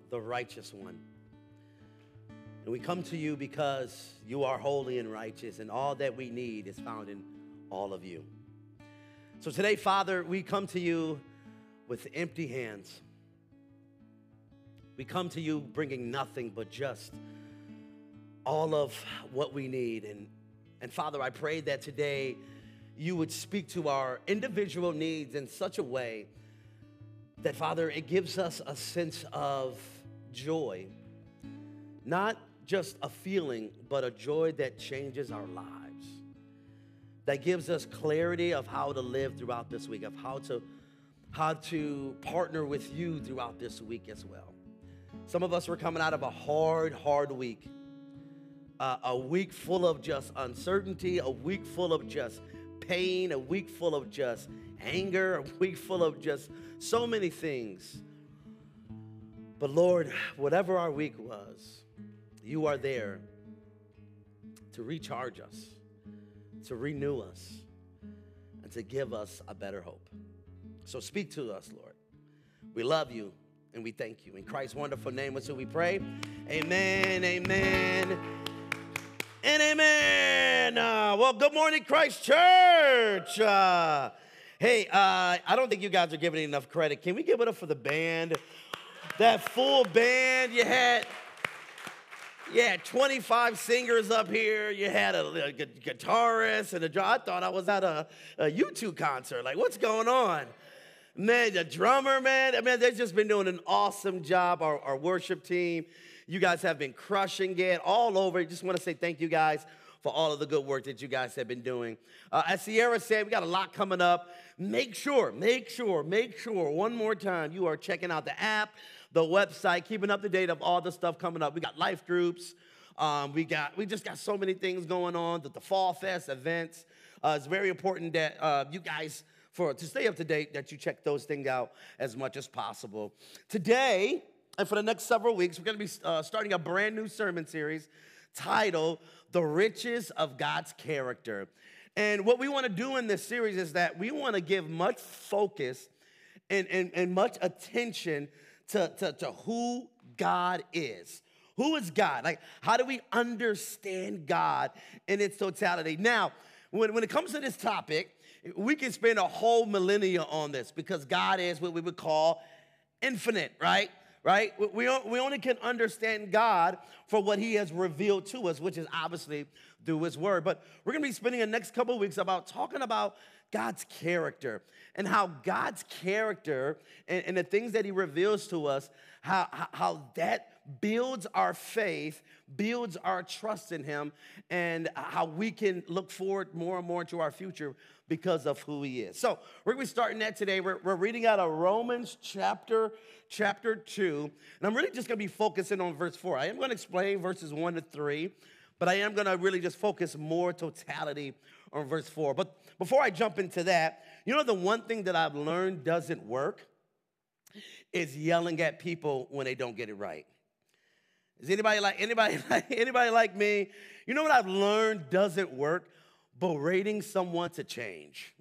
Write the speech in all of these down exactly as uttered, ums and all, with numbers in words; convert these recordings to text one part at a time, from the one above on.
the righteous one. And we come to you because you are holy and righteous, and all that we need is found in all of you. So today, Father, we come to you with empty hands. We come to you bringing nothing but just all of what we need. And, and Father, I pray that today you would speak to our individual needs in such a way that, Father, it gives us a sense of joy. Not just a feeling, but a joy that changes our lives. That gives us clarity of how to live throughout this week, of how to, how to partner with you throughout this week as well. Some of us were coming out of a hard, hard week. Uh, a week full of just uncertainty, a week full of just pain, a week full of just anger, a week full of just so many things. But Lord, whatever our week was, you are there to recharge us, to renew us, and to give us a better hope. So speak to us, Lord. We love you and we thank you. In Christ's wonderful name is who we pray. Amen, amen, and amen. Uh, well, good morning, Christ Church. Uh, hey, uh, I don't think you guys are giving enough credit. Can we give it up for the band? That full band you had. You had twenty-five singers up here. You had a, a guitarist and a drum. I thought I was at a, a U two concert. Like, what's going on? Man, the drummer, man. I mean, they've just been doing an awesome job. Our, our worship team, you guys have been crushing it all over. I just want to say thank you guys for all of the good work that you guys have been doing. Uh, as Sierra said, we got a lot coming up. Make sure, make sure, make sure, one more time, you are checking out the app, the website, keeping up to date of all the stuff coming up. We got life groups. Um, we got, we just got so many things going on. The, the Fall Fest events. Uh, it's very important that uh, you guys, for to stay up to date, that you check those things out as much as possible. Today, and for the next several weeks, we're going to be uh, starting a brand new sermon series titled The Riches of God's Character. And what we want to do in this series is that we want to give much focus and, and, and much attention To, to, to who God is. Who is God? Like, how do we understand God in its totality? Now, when, when it comes to this topic, we can spend a whole millennia on this because God is what we would call infinite, right? Right? We, we only can understand God for what he has revealed to us, which is obviously through his word. But we're going to be spending the next couple of weeks about talking about God's character and how God's character and, and the things that he reveals to us, how, how, how that builds our faith, builds our trust in him, and how we can look forward more and more to our future because of who he is. So we're going to be starting that today. We're, we're reading out of Romans chapter, chapter two, and I'm really just going to be focusing on verse four. I am going to explain verses one to three, but I am going to really just focus more totality on verse four. But before I jump into that, you know the one thing that I've learned doesn't work is yelling at people when they don't get it right. Is anybody like anybody like anybody like me? You know what I've learned doesn't work? Berating someone to change.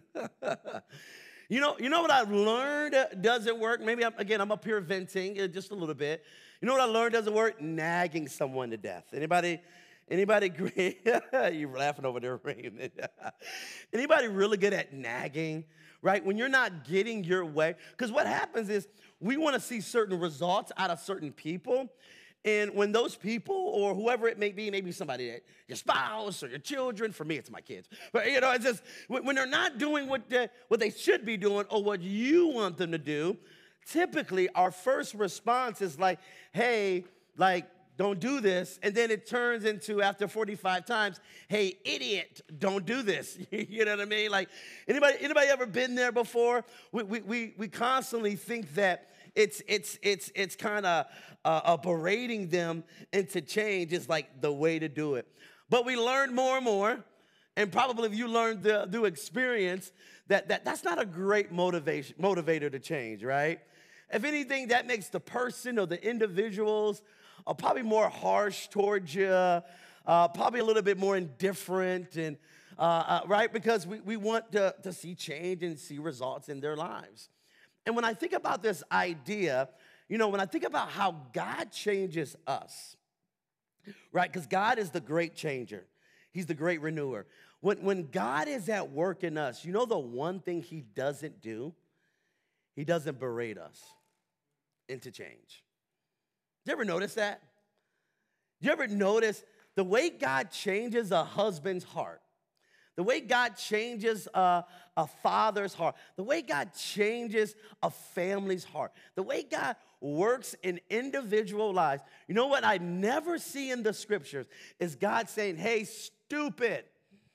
you know, you know what I've learned doesn't work? Maybe I'm, again I'm up here venting just a little bit. You know what I learned doesn't work? Nagging someone to death. Anybody? Anybody agree? You're laughing over there, Raymond. Anybody really good at nagging, right? When you're not getting your way. Because what happens is we want to see certain results out of certain people. And when those people or whoever it may be, maybe somebody, that, your spouse or your children, for me, it's my kids. But, you know, it's just when they're not doing what they, what they should be doing or what you want them to do, typically our first response is like, hey, like, don't do this. And then it turns into, after forty-five times, hey, idiot, don't do this. You know what I mean? Like, anybody anybody ever been there before? We we we, we constantly think that it's it's it's it's kind of uh, uh, berating them into change is like the way to do it. But we learn more and more, and probably if you learned the, through experience, that, that that's not a great motivation motivator to change, right? If anything, that makes the person or the individuals are probably more harsh towards you, uh, probably a little bit more indifferent, and uh, uh, right? Because we, we want to, to see change and see results in their lives. And when I think about this idea, you know, when I think about how God changes us, right? Because God is the great changer. He's the great renewer. When, when God is at work in us, you know the one thing he doesn't do? He doesn't berate us into change. Did you ever notice that? Did you ever notice the way God changes a husband's heart? The way God changes a, a father's heart, the way God changes a family's heart, the way God works in individual lives. You know what I never see in the scriptures is God saying, hey, stupid.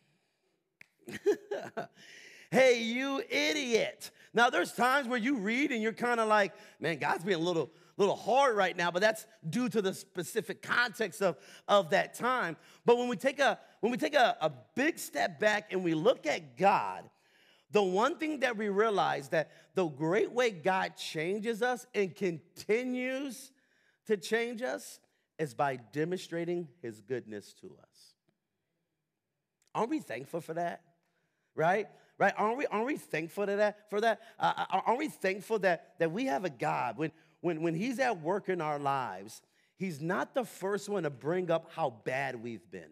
Hey, you idiot. Now, there's times where you read and you're kind of like, man, God's being a little, little hard right now, but that's due to the specific context of, of that time. But when we take a when we take a, a big step back and we look at God, the one thing that we realize that the great way God changes us and continues to change us is by demonstrating his goodness to us. Aren't we thankful for that? Right? Right? Aren't we, aren't we thankful to that, for that? Uh, aren't we thankful that, that we have a God, when, when, when he's at work in our lives, he's not the first one to bring up how bad we've been,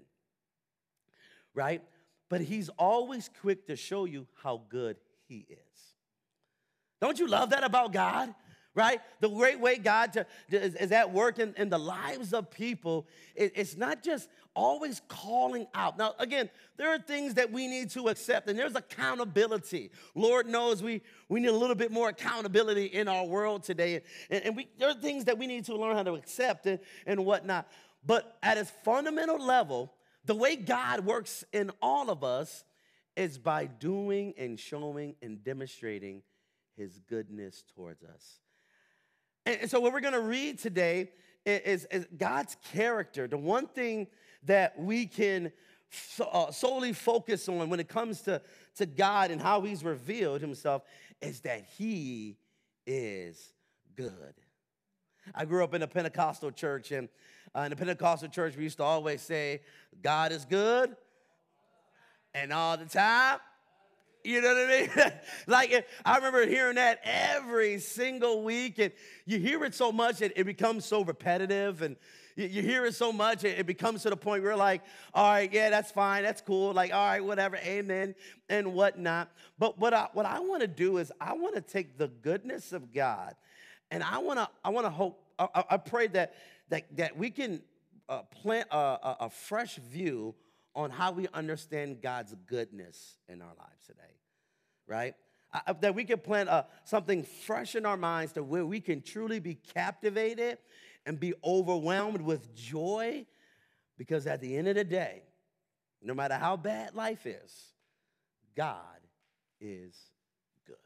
right? But he's always quick to show you how good he is. Don't you love that about God? Right? The great way God to, is, is at work in, in the lives of people, it, it's not just always calling out. Now, again, there are things that we need to accept, and there's accountability. Lord knows we, we need a little bit more accountability in our world today, and, and we, there are things that we need to learn how to accept and, and whatnot. But at its fundamental level, the way God works in all of us is by doing and showing and demonstrating his goodness towards us. And so what we're going to read today is, is God's character. The one thing that we can so, uh, solely focus on when it comes to, to God and how he's revealed himself is that he is good. I grew up in a Pentecostal church, and uh, in the Pentecostal church, we used to always say, God is good, and all the time. You know what I mean? Like, I remember hearing that every single week, and you hear it so much, it, it becomes so repetitive, and you, you hear it so much, it, it becomes to the point where you're like, all right, yeah, that's fine, that's cool, like, all right, whatever, amen, and whatnot. But what I, what I want to do is I want to take the goodness of God, and I want to I want to hope, I, I pray that, that, that we can uh, plant a, a, a fresh view on how we understand God's goodness in our lives today, right? Uh, that we can plant uh, something fresh in our minds to where we can truly be captivated and be overwhelmed with joy, because at the end of the day, no matter how bad life is, God is good.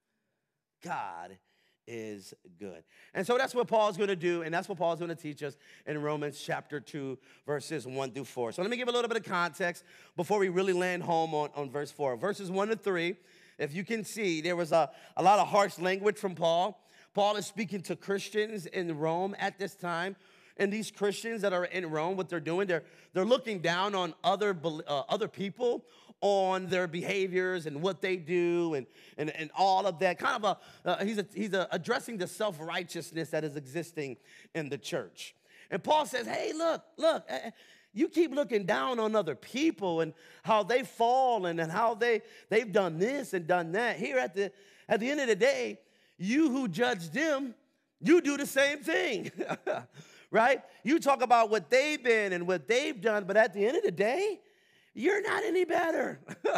God is good. And so that's what Paul's going to do, and that's what Paul's going to teach us in Romans chapter two, verses one through four. So let me give a little bit of context before we really land home on, on verse four. Verses one to three, if you can see, there was a, a lot of harsh language from Paul. Paul is speaking to Christians in Rome at this time. And these Christians that are in Rome, what they're doing, they're, they're looking down on other, uh, other people, on their behaviors and what they do and, and, and all of that. Kind of a, uh, he's, a, he's a addressing the self-righteousness that is existing in the church. And Paul says, hey, look, look, uh, you keep looking down on other people and how they've fallen and how they, they've done this and done that. Here at the, at the end of the day, you who judge them, you do the same thing, right? You talk about what they've been and what they've done, but at the end of the day, you're not any better.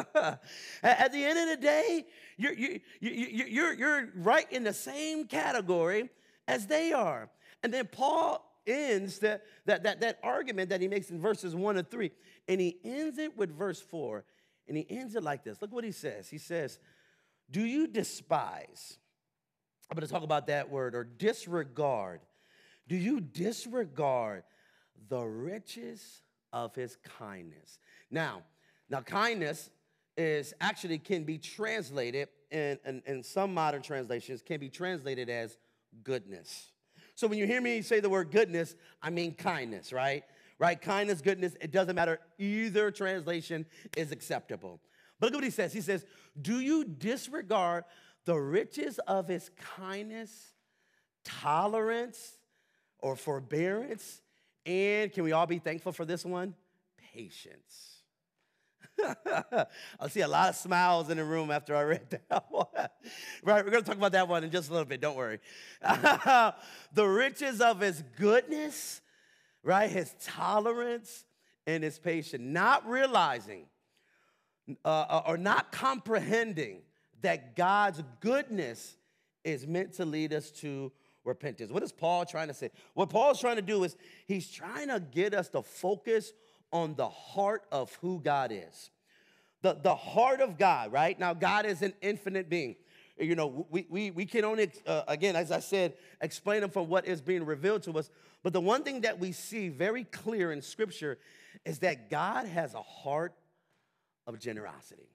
At the end of the day, you're, you, you, you're, you're right in the same category as they are. And then Paul ends that, that, that, that argument that he makes in verses one and three, and he ends it with verse four, and he ends it like this. Look what he says. He says, do you despise, I'm going to talk about that word, or disregard, do you disregard the riches of his kindness? Now, now kindness is actually can be translated in, in, in some modern translations can be translated as goodness. So when you hear me say the word goodness, I mean kindness, right? Right? Kindness, goodness, it doesn't matter. Either translation is acceptable. But look what he says. He says, do you disregard the riches of his kindness tolerance or forbearance, and can we all be thankful for this one? Patience. I see a lot of smiles in the room after I read that one. Right, we're going to talk about that one in just a little bit, don't worry. The riches of his goodness, right, his tolerance and his patience, not realizing uh, or not comprehending that God's goodness is meant to lead us to repentance. What is Paul trying to say? What Paul's trying to do is he's trying to get us to focus on the heart of who God is. The, the heart of God, right? Now, God is an infinite being. You know, we, we, we can only, uh, again, as I said, explain him from what is being revealed to us. But the one thing that we see very clear in Scripture is that God has a heart of generosity.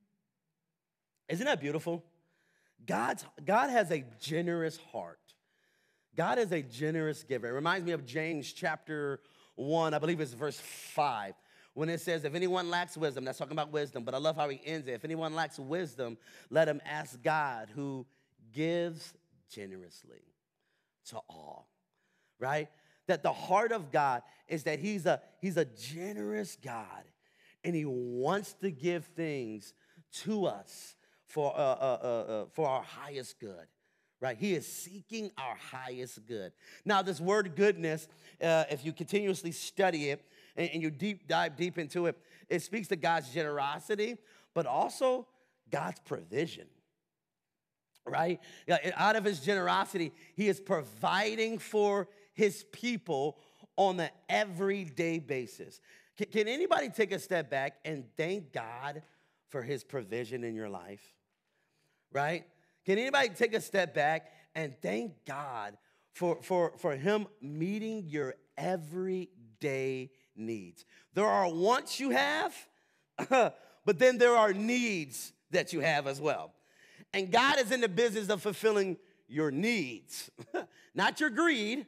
Isn't that beautiful? God's, God has a generous heart. God is a generous giver. It reminds me of James chapter one, I believe it's verse five, when it says, if anyone lacks wisdom, that's talking about wisdom, but I love how he ends it. If anyone lacks wisdom, let him ask God, who gives generously to all, right? That the heart of God is that he's a, he's a generous God, and he wants to give things to us for, uh, uh, uh, uh, for our highest good. Right? He is seeking our highest good. Now, this word goodness, uh, if you continuously study it and, and you deep dive deep into it, it speaks to God's generosity, but also God's provision. Right? Out of his generosity, he is providing for his people on an everyday basis. Can, can anybody take a step back and thank God for his provision in your life? Right? Can anybody take a step back and thank God for, for, for him meeting your everyday needs? There are wants you have, but then there are needs that you have as well. And God is in the business of fulfilling your needs, not your greed,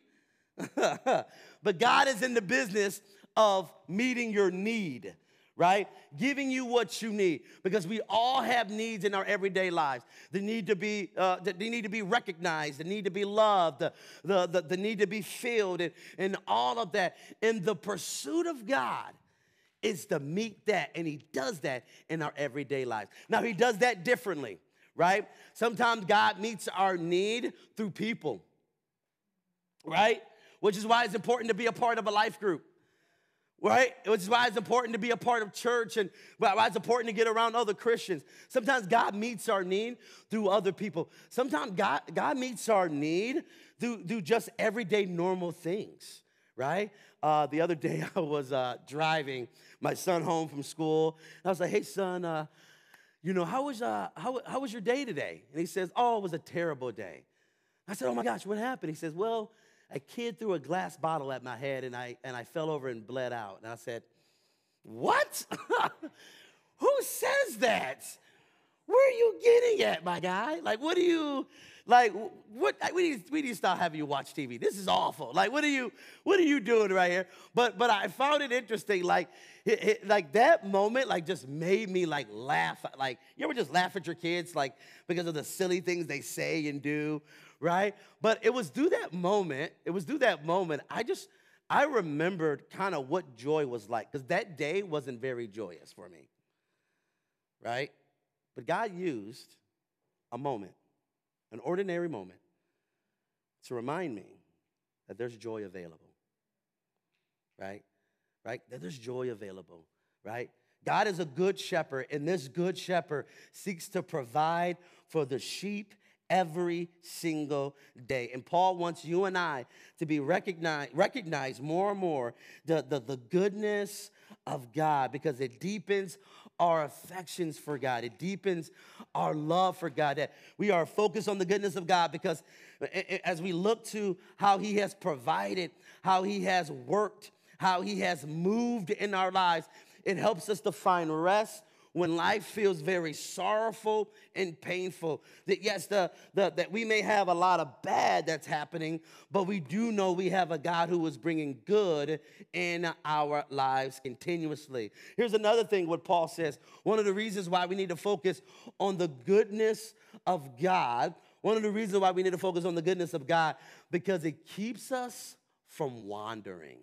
but God is in the business of meeting your need. Right? Giving you what you need, because we all have needs in our everyday lives. The need to be, uh, they need to be recognized, the need to be loved, the, the, the, the need to be filled, and, and all of that. And the pursuit of God is to meet that, and he does that in our everyday lives. Now, he does that differently, right? Sometimes God meets our need through people, right? Which is why it's important to be a part of a life group. Right? Which is why it's important to be a part of church, and why it's important to get around other Christians. Sometimes God meets our need through other people. Sometimes God, God meets our need through, through just everyday normal things, right? Uh, the other day I was uh, driving my son home from school. And I was like, hey, son, uh, you know, how was, uh, how, how was your day today? And he says, oh, it was a terrible day. I said, oh, my gosh, what happened? He says, well, a kid threw a glass bottle at my head, and I and I fell over and bled out. And I said, what? Who says that? Where are you getting at, my guy? Like, what do you, like, what, we need, we need to stop having you watch T V. This is awful. Like, what are you, what are you doing right here? But but I found it interesting, like, it, it, like that moment, like, just made me, like, laugh. Like, you ever just laugh at your kids, like, because of the silly things they say and do? Right? But it was through that moment, it was through that moment, I just, I remembered kind of what joy was like, because that day wasn't very joyous for me, right? But God used a moment, an ordinary moment, to remind me that there's joy available, right? Right? That there's joy available, right? God is a good shepherd, and this good shepherd seeks to provide for the sheep every single day. And Paul wants you and I to be recognized, recognize more and more the, the, the goodness of God, because it deepens our affections for God. It deepens our love for God, that we are focused on the goodness of God, because as we look to how he has provided, how he has worked, how he has moved in our lives, it helps us to find rest when life feels very sorrowful and painful. That yes, the, the, that we may have a lot of bad that's happening, but we do know we have a God who is bringing good in our lives continuously. Here's another thing what Paul says. One of the reasons why we need to focus on the goodness of God, One of the reasons why we need to focus on the goodness of God, because it keeps us from wandering.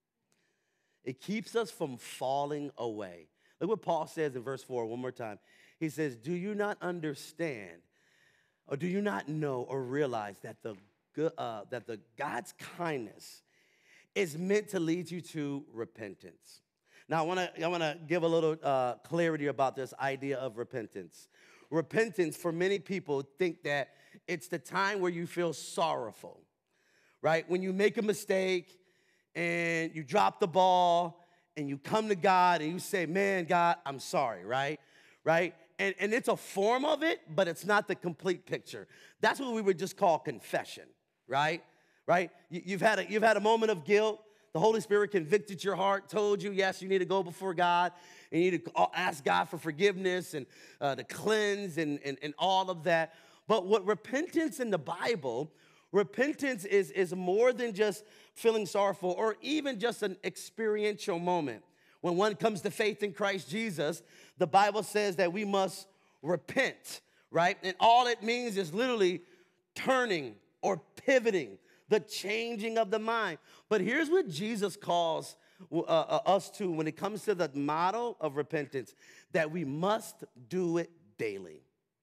It keeps us from falling away. Look what Paul says in verse four one more time. He says, do you not understand, or do you not know or realize that the, uh, that the God's kindness is meant to lead you to repentance? Now, I want to I want to give a little uh, clarity about this idea of repentance. Repentance, for many people, think that it's the time where you feel sorrowful, right? When you make a mistake and you drop the ball and you come to God and you say, man, God, I'm sorry, right? Right? And, and it's a form of it, but it's not the complete picture. That's what we would just call confession, right? Right? You, you've had a, you've had a moment of guilt. The Holy Spirit convicted your heart, told you, yes, you need to go before God, and you need to ask God for forgiveness and uh, to cleanse and, and, and all of that. But what repentance in the Bible, repentance is, is more than just feeling sorrowful or even just an experiential moment. When one comes to faith in Christ Jesus, the Bible says that we must repent, right? And all it means is literally turning or pivoting, the changing of the mind. But here's what Jesus calls uh, uh, us to when it comes to the model of repentance, that we must do it daily.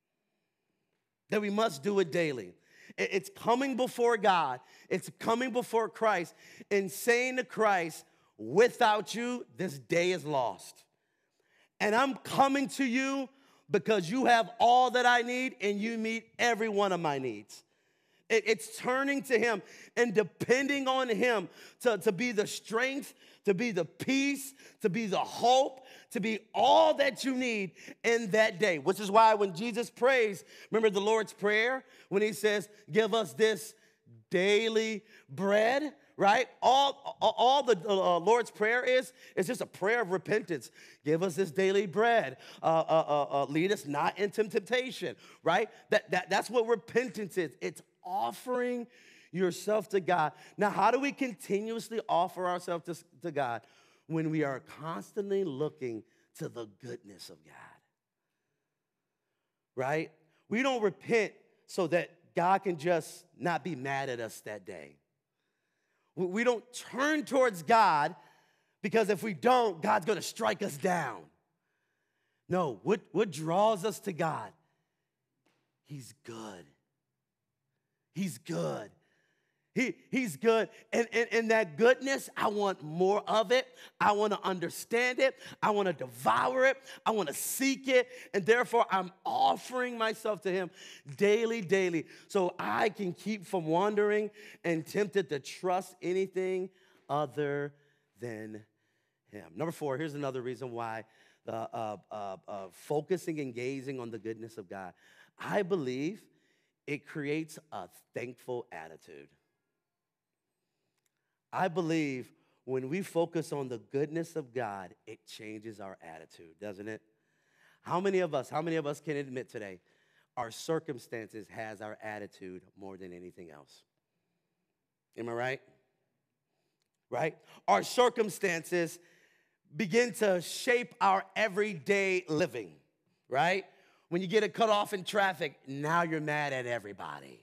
That we must do it daily. It's coming before God. It's coming before Christ and saying to Christ, without you, this day is lost. And I'm coming to you because you have all that I need and you meet every one of my needs. It's turning to him and depending on him to, to be the strength, to be the peace, to be the hope, to be all that you need in that day. Which is why when Jesus prays, remember the Lord's Prayer, when he says, give us this daily bread, right? All, all the uh, Lord's Prayer is, is just a prayer of repentance. Give us this daily bread. Uh, uh, uh, uh, lead us not into temptation, right? That, that, that's what repentance is. It's offering yourself to God. Now, how do we continuously offer ourselves to, to God? When we are constantly looking to the goodness of God, right? We don't repent so that God can just not be mad at us that day. We don't turn towards God because if we don't, God's going to strike us down. No, what, what draws us to God? He's good. He's good. He, he's good. And, and, and that goodness, I want more of it. I want to understand it. I want to devour it. I want to seek it. And therefore, I'm offering myself to him daily, daily, so I can keep from wandering and tempted to trust anything other than him. Number four, here's another reason why the, uh, uh, uh, focusing and gazing on the goodness of God. I believe it creates a thankful attitude. I believe when we focus on the goodness of God, it changes our attitude, doesn't it? How many of us, how many of us can admit today, our circumstances has our attitude more than anything else? Am I right? Right? Our circumstances begin to shape our everyday living, right? When you get a cut off in traffic, now you're mad at everybody.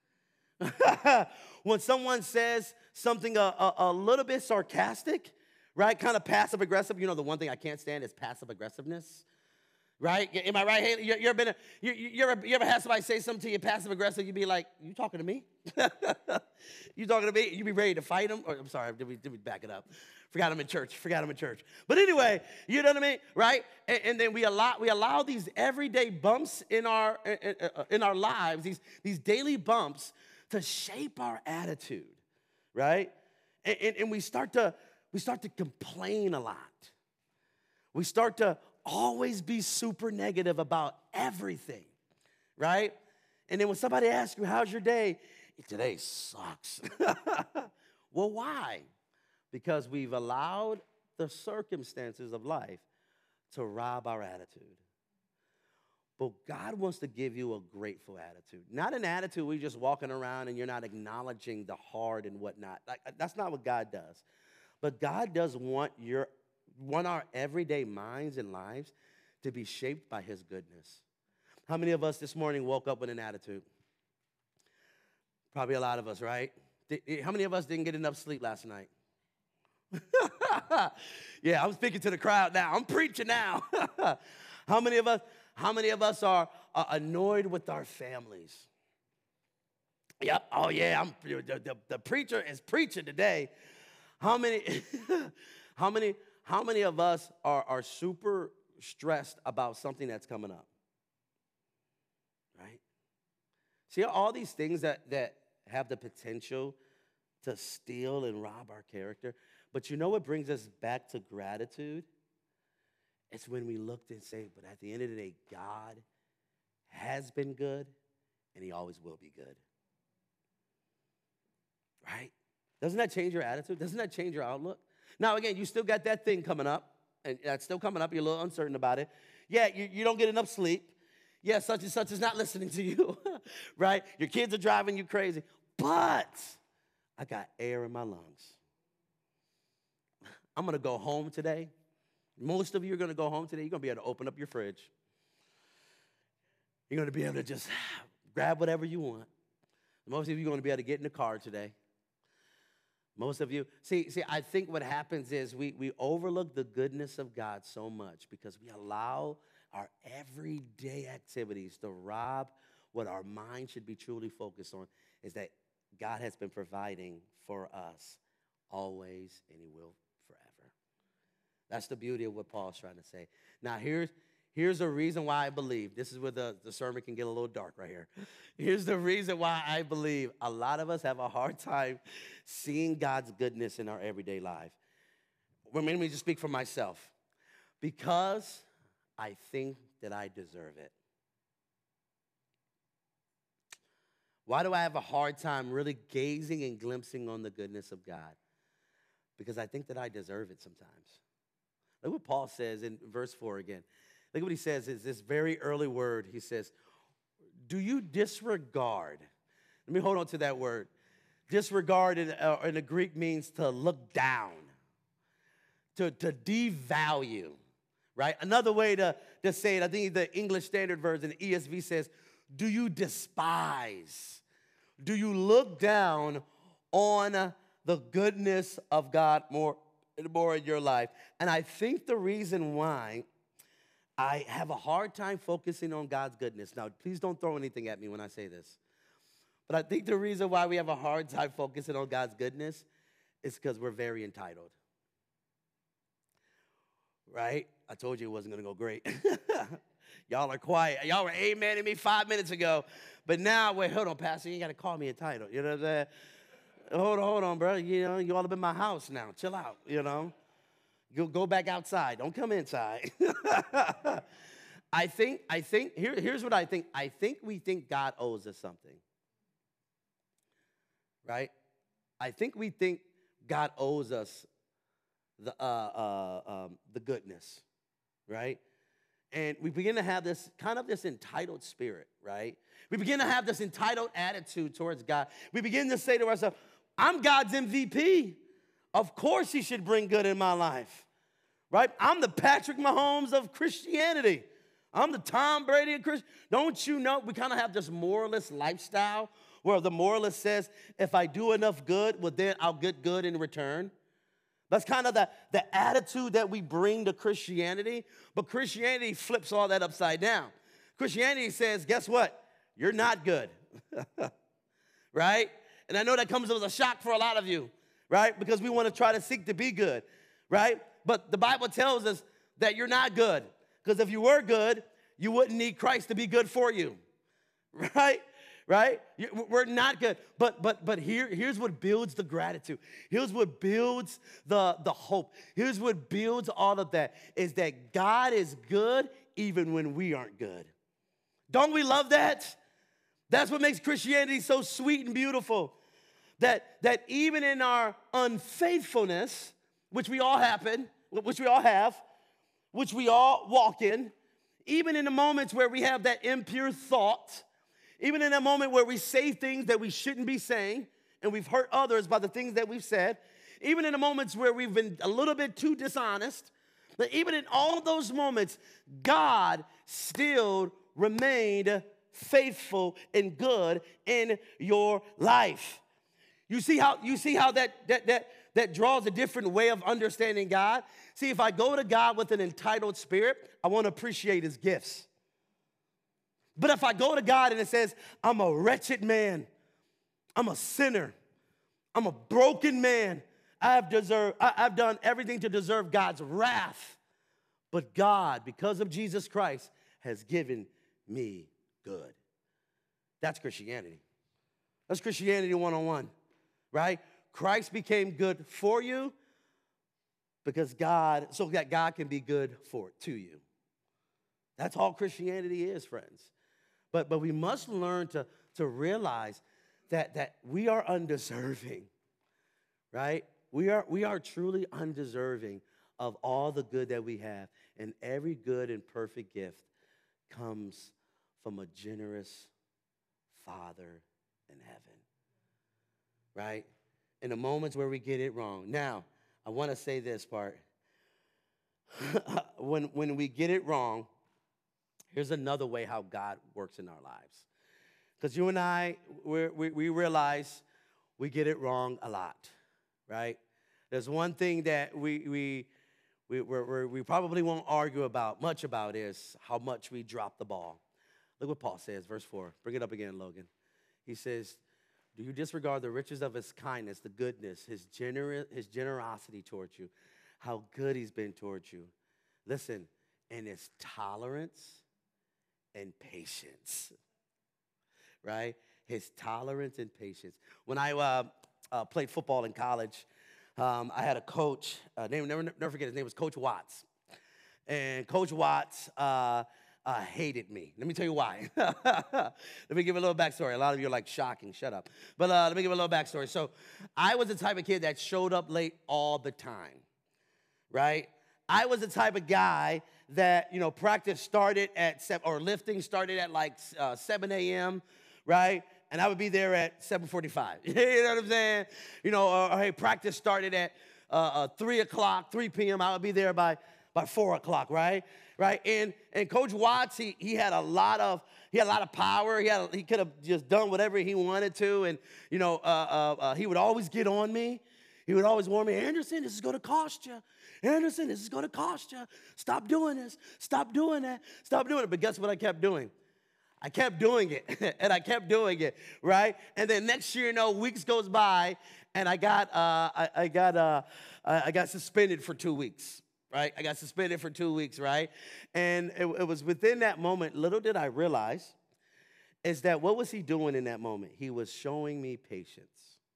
When someone says something a, a, a little bit sarcastic, right, kind of passive aggressive, you know, the one thing I can't stand is passive aggressiveness, right? Am I right? Hey, you, you ever been, a, you, you, ever, you ever had somebody say something to you passive aggressive? You'd be like, you talking to me? You talking to me? You'd be ready to fight them? Or I'm sorry, did we, did we back it up? Forgot I'm in church. Forgot I'm in church. But anyway, you know what I mean, right? And, and then we allow we allow these everyday bumps in our in, in our lives, these these daily bumps, to shape our attitude, right? And, and, and we start to we start to complain a lot. We start to always be super negative about everything, right? And then when somebody asks you, how's your day? Today sucks. Well, why? Because we've allowed the circumstances of life to rob our attitude. But God wants to give you a grateful attitude. Not an attitude where you're just walking around and you're not acknowledging the hard and whatnot. Like, that's not what God does. But God does want your want our everyday minds and lives to be shaped by his goodness. How many of us this morning woke up with an attitude? Probably a lot of us, right? How many of us didn't get enough sleep last night? Yeah, I'm speaking to the crowd now. I'm preaching now. How many of us, how many of us are uh, annoyed with our families? Yep. Oh, yeah, I'm, the, the, the preacher is preaching today. How many, how many, how many of us are, are super stressed about something that's coming up? Right? See, all these things that, that have the potential to steal and rob our character. But you know what brings us back to gratitude? It's when we look and say, but at the end of the day, God has been good, and he always will be good. Right? Doesn't that change your attitude? Doesn't that change your outlook? Now, again, you still got that thing coming up, and that's still coming up. You're a little uncertain about it. Yeah, you, you don't get enough sleep. Yeah, such and such is not listening to you, right? Your kids are driving you crazy. But I got air in my lungs. I'm going to go home today. Most of you are going to go home today. You're going to be able to open up your fridge. You're going to be able to just grab whatever you want. Most of you are going to be able to get in the car today. Most of you, see, see, I think what happens is we, we overlook the goodness of God so much because we allow our everyday activities to rob what our mind should be truly focused on, is that God has been providing for us always, and he will forever. That's the beauty of what Paul's trying to say. Now, here's, here's a reason why I believe. This is where the, the sermon can get a little dark right here. Here's the reason why I believe a lot of us have a hard time seeing God's goodness in our everyday life. Well, let me just speak for myself. Because I think that I deserve it. Why do I have a hard time really gazing and glimpsing on the goodness of God? Because I think that I deserve it sometimes. Look what Paul says in verse four again. Look what he says. Is this very early word. He says, do you disregard? Let me hold on to that word. Disregard in, uh, in the Greek means to look down, to, to devalue, right? Another way to, to say it, I think the English Standard Version, the E S V says, do you despise? Do you look down on the goodness of God more and more in your life? And I think the reason why I have a hard time focusing on God's goodness. Now, please don't throw anything at me when I say this. But I think the reason why we have a hard time focusing on God's goodness is because we're very entitled. Right? I told you it wasn't going to go great. Y'all are quiet. Y'all were amening me five minutes ago. But now, wait, hold on, Pastor. You ain't got to call me entitled. You know what I'm saying? Hold on, hold on, bro. You know, you all up in my house now. Chill out, you know. Go, go back outside. Don't come inside. I think, I think, here, here's what I think. I think we think God owes us something. Right? I think we think God owes us the, uh, uh, um, the goodness, right? And we begin to have this kind of this entitled spirit, right? We begin to have this entitled attitude towards God. We begin to say to ourselves, I'm God's M V P. Of course he should bring good in my life, right? I'm the Patrick Mahomes of Christianity. I'm the Tom Brady of Christianity. Don't you know, we kind of have this moralist lifestyle where the moralist says, if I do enough good, well, then I'll get good in return. That's kind of the, the attitude that we bring to Christianity. But Christianity flips all that upside down. Christianity says, guess what? You're not good. Right? And I know that comes as a shock for a lot of you, right? Because we want to try to seek to be good, right? But the Bible tells us that you're not good. Because if you were good, you wouldn't need Christ to be good for you, right? Right? We're not good. But but but here, here's what builds the gratitude. Here's what builds the, the hope. Here's what builds all of that, is that God is good even when we aren't good. Don't we love that? That's what makes Christianity so sweet and beautiful. That, that even in our unfaithfulness, which we all happen, which we all have, which we all walk in, even in the moments where we have that impure thought, even in a moment where we say things that we shouldn't be saying, and we've hurt others by the things that we've said, even in the moments where we've been a little bit too dishonest, but even in all of those moments, God still remained faithful and good in your life. You see how you see how that that that that draws a different way of understanding God? See, if I go to God with an entitled spirit, I won't appreciate his gifts. But if I go to God and it says, I'm a wretched man, I'm a sinner, I'm a broken man, I have deserved, I, I've done everything to deserve God's wrath. But God, because of Jesus Christ, has given me good. That's Christianity. That's Christianity one-on-one, right? Christ became good for you because God, so that God can be good for to you. That's all Christianity is, friends. But, but we must learn to, to realize that, that we are undeserving, right? We are, we are truly undeserving of all the good that we have. And every good and perfect gift comes from a generous Father in heaven, right? In the moments where we get it wrong. Now, I want to say this part. when, when we get it wrong, here's another way how God works in our lives. Because you and I, we're, we we realize we get it wrong a lot, right? There's one thing that we we we we're, we probably won't argue about much about is how much we drop the ball. Look what Paul says, verse four. Bring it up again, Logan. He says, do you disregard the riches of his kindness, the goodness, his gener- his generosity towards you, how good he's been towards you? Listen, and his tolerance and patience, right? His tolerance and patience. When I uh, uh, played football in college, um, I had a coach, uh, name, never, never forget his name was Coach Watts. And Coach Watts uh, uh, hated me. Let me tell you why. Let me give a little backstory. A lot of you are like, shocking, shut up. But uh, let me give a little backstory. So I was the type of kid that showed up late all the time, right? I was the type of guy that, you know, practice started at, seven, or lifting started at like uh, seven a.m., right? And I would be there at seven forty-five. You know what I'm saying? You know, or, or hey, practice started at uh, uh, three o'clock, three p.m. I would be there by, by four o'clock, right? Right? And and Coach Watts, he, he had a lot of he had a lot of power. He had he could have just done whatever he wanted to, and you know, uh, uh, uh, he would always get on me. He would always warn me, Anderson, this is going to cost you. Anderson, this is going to cost you. Stop doing this. Stop doing that. Stop doing it. But guess what I kept doing? I kept doing it, and I kept doing it, right? And then next year, you know, weeks goes by, and I got, uh, I, I got, uh, I got suspended for two weeks, right? I got suspended for two weeks, right? And it, it was within that moment, little did I realize, is that what was he doing in that moment? He was showing me patience.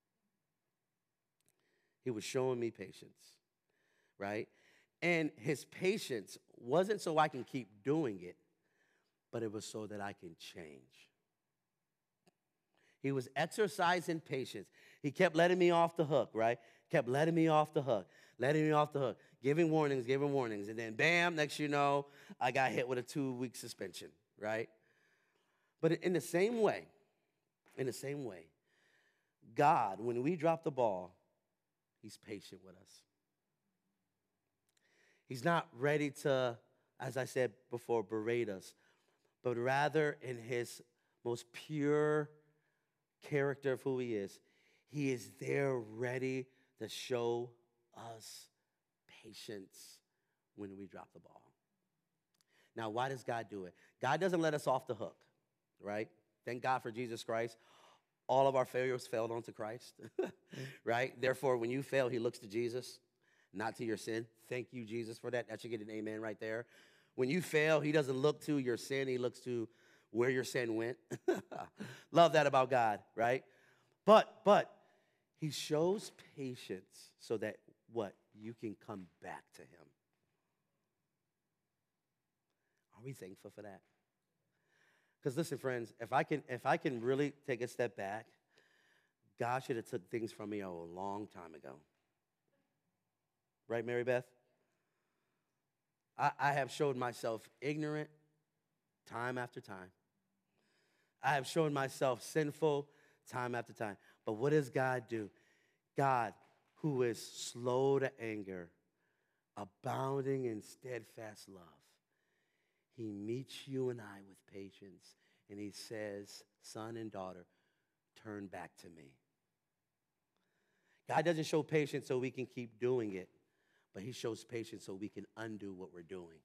He was showing me patience, right? And his patience wasn't so I can keep doing it, but it was so that I can change. He was exercising patience. He kept letting me off the hook, right? Kept letting me off the hook, letting me off the hook, giving warnings, giving warnings. And then bam, next you know, I got hit with a two-week suspension, right? But in the same way, in the same way, God, when we drop the ball, he's patient with us. He's not ready to, as I said before, berate us, but rather in his most pure character of who he is, he is there ready to show us patience when we drop the ball. Now, why does God do it? God doesn't let us off the hook, right? Thank God for Jesus Christ. All of our failures failed onto Christ, right? Therefore, when you fail, he looks to Jesus, not to your sin. Thank you, Jesus, for that. That should get an amen right there. When you fail, he doesn't look to your sin. He looks to where your sin went. Love that about God, right? But, but he shows patience so that, what? You can come back to him. Are we thankful for that? Because listen, friends, if I can if I can really take a step back, God should have took things from me a long time ago. Right, Mary Beth? I, I have showed myself ignorant time after time. I have shown myself sinful time after time. But what does God do? God, who is slow to anger, abounding in steadfast love, he meets you and I with patience and he says, son and daughter, turn back to me. God doesn't show patience so we can keep doing it, but he shows patience so we can undo what we're doing.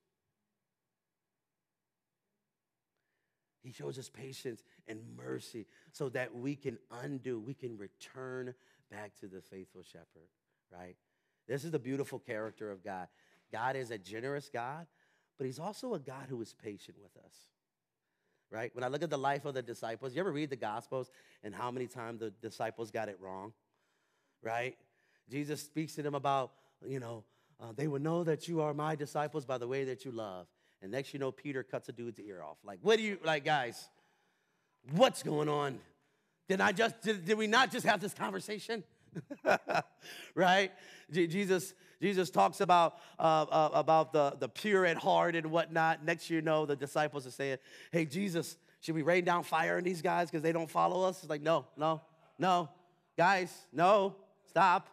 He shows us patience and mercy so that we can undo, we can return back to the faithful shepherd, right? This is the beautiful character of God. God is a generous God, but he's also a God who is patient with us, right? When I look at the life of the disciples, you ever read the Gospels and how many times the disciples got it wrong, right? Jesus speaks to them about, you know, uh, they will know that you are my disciples by the way that you love. And next you know, Peter cuts a dude's ear off. Like, what do you, like, guys, what's going on? Did I just, did, did we not just have this conversation? Right? J- Jesus Jesus talks about, uh, uh, about the, the pure at heart and whatnot. Next you know, the disciples are saying, hey, Jesus, should we rain down fire on these guys because they don't follow us? It's like, no, no, no. Guys, no, stop.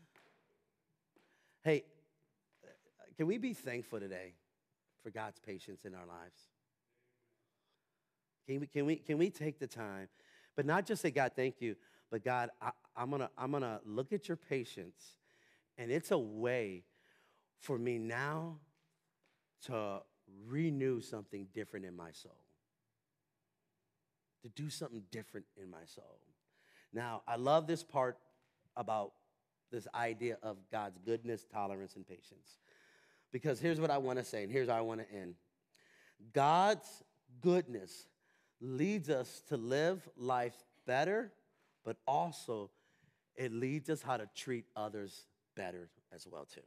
Hey, can we be thankful today for God's patience in our lives? Can we, can we, can we take the time, but not just say, God, thank you, but God, I, I'm gonna, I'm gonna look at your patience, and it's a way for me now to renew something different in my soul, to do something different in my soul. Now, I love this part about this idea of God's goodness, tolerance, and patience. Because here's what I want to say, and here's how I want to end. God's goodness leads us to live life better, but also it leads us how to treat others better as well, too.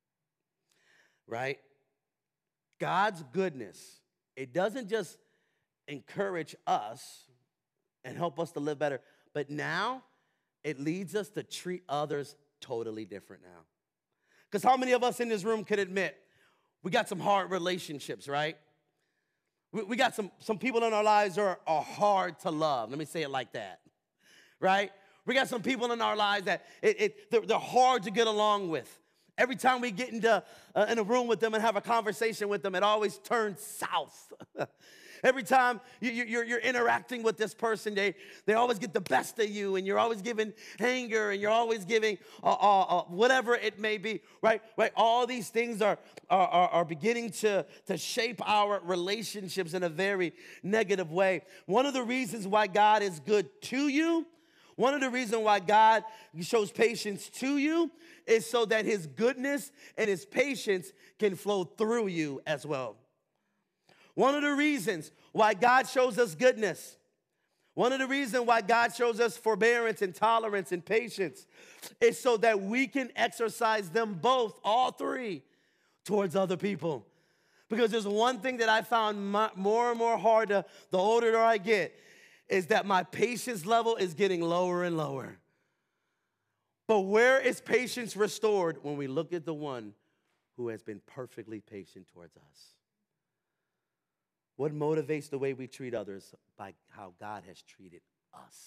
Right? God's goodness, it doesn't just encourage us and help us to live better, but now it leads us to treat others totally different now. Because how many of us in this room could admit we got some hard relationships, right? We, we got some, some people in our lives that are, are hard to love. Let me say it like that, right? We got some people in our lives that it, it, they're, they're hard to get along with. Every time we get into uh, in a room with them and have a conversation with them, it always turns south. Every time you, you, you're, you're interacting with this person, they, they always get the best of you, and you're always giving anger, and you're always giving uh, uh, uh, whatever it may be, right? Right? All these things are, are, are, are beginning to, to shape our relationships in a very negative way. One of the reasons why God is good to you, one of the reasons why God shows patience to you is so that his goodness and his patience can flow through you as well. One of the reasons why God shows us goodness, one of the reasons why God shows us forbearance and tolerance and patience is so that we can exercise them both, all three, towards other people. Because there's one thing that I found more and more hard to, the older I get, is that my patience level is getting lower and lower. But where is patience restored? When we look at the one who has been perfectly patient towards us. What motivates the way we treat others? By how God has treated us.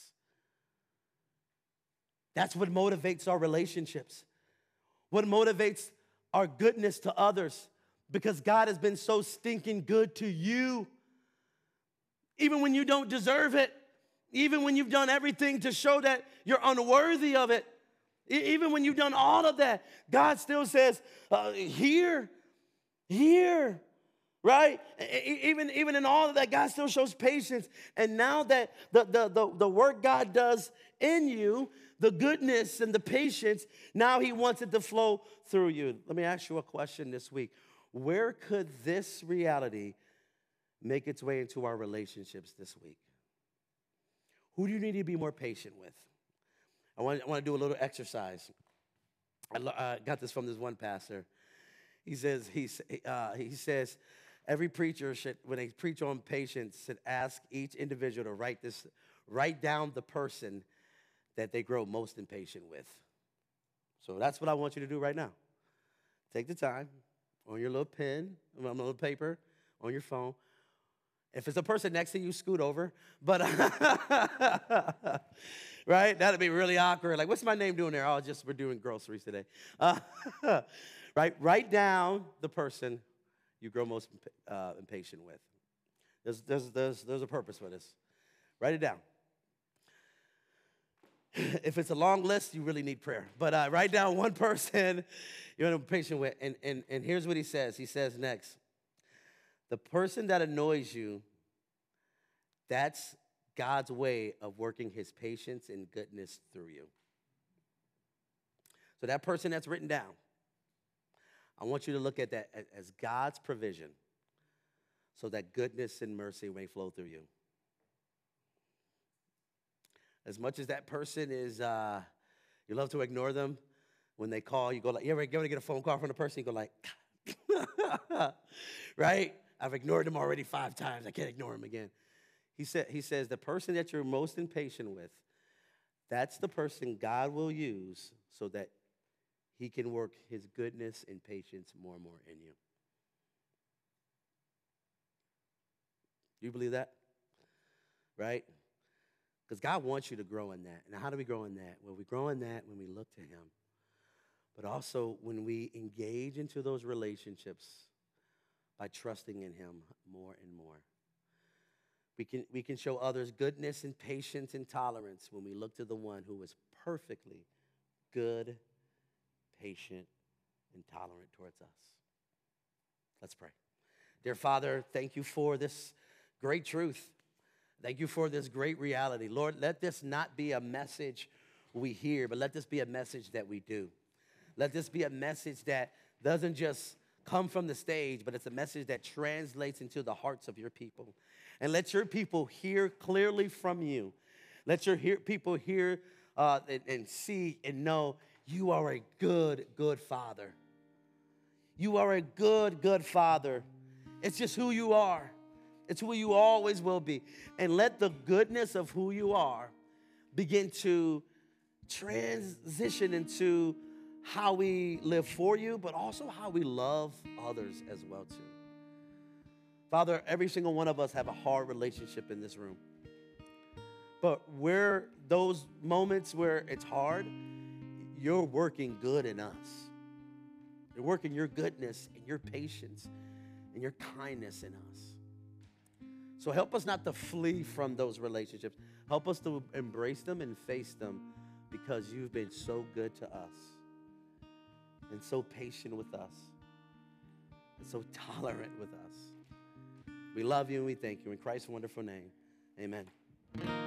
That's what motivates our relationships. What motivates our goodness to others? Because God has been so stinking good to you. Even when you don't deserve it. Even when you've done everything to show that you're unworthy of it. Even when you've done all of that, God still says, uh, here, here. Right? Even, even in all of that, God still shows patience. And now that the, the, the, the work God does in you, the goodness and the patience, now he wants it to flow through you. Let me ask you a question this week. Where could this reality make its way into our relationships this week? Who do you need to be more patient with? I want, I want to do a little exercise. I uh, got this from this one pastor. He says, he, uh, he says, every preacher should, when they preach on patience, should ask each individual to write this, write down the person that they grow most impatient with. So that's what I want you to do right now. Take the time on your little pen, on a little paper, on your phone. If it's a person next to you, scoot over. But, right? That'd be really awkward. Like, what's my name doing there? Oh, just we're doing groceries today. Uh, right? Write down the person you grow most uh, impatient with. There's, there's, there's, there's a purpose for this. Write it down. If it's a long list, you really need prayer. But uh, write down one person you're patient with. And, and, and here's what he says. He says next, the person that annoys you, that's God's way of working his patience and goodness through you. So that person that's written down, I want you to look at that as God's provision so that goodness and mercy may flow through you. As much as that person is, uh, you love to ignore them. When they call, you go like, you ever, you ever get a phone call from a person, you go like, right? I've ignored them already five times. I can't ignore them again. He said, he says, the person that you're most impatient with, that's the person God will use so that he can work his goodness and patience more and more in you. Do you believe that? Right? Because God wants you to grow in that. Now, how do we grow in that? Well, we grow in that when we look to him. But also when we engage into those relationships by trusting in him more and more. We can, we can show others goodness and patience and tolerance when we look to the one who is perfectly good, patient, and tolerant towards us. Let's pray. Dear Father, thank you for this great truth. Thank you for this great reality. Lord, let this not be a message we hear, but let this be a message that we do. Let this be a message that doesn't just come from the stage, but it's a message that translates into the hearts of your people. And let your people hear clearly from you. Let your hear, people hear uh, and, and see and know you are a good, good Father. You are a good, good Father. It's just who you are. It's who you always will be. And let the goodness of who you are begin to transition into how we live for you, but also how we love others as well too. Father, every single one of us have a hard relationship in this room. But where those moments where it's hard, you're working good in us. You're working your goodness and your patience and your kindness in us. So help us not to flee from those relationships. Help us to embrace them and face them because you've been so good to us and so patient with us and so tolerant with us. We love you and we thank you. In Christ's wonderful name, amen.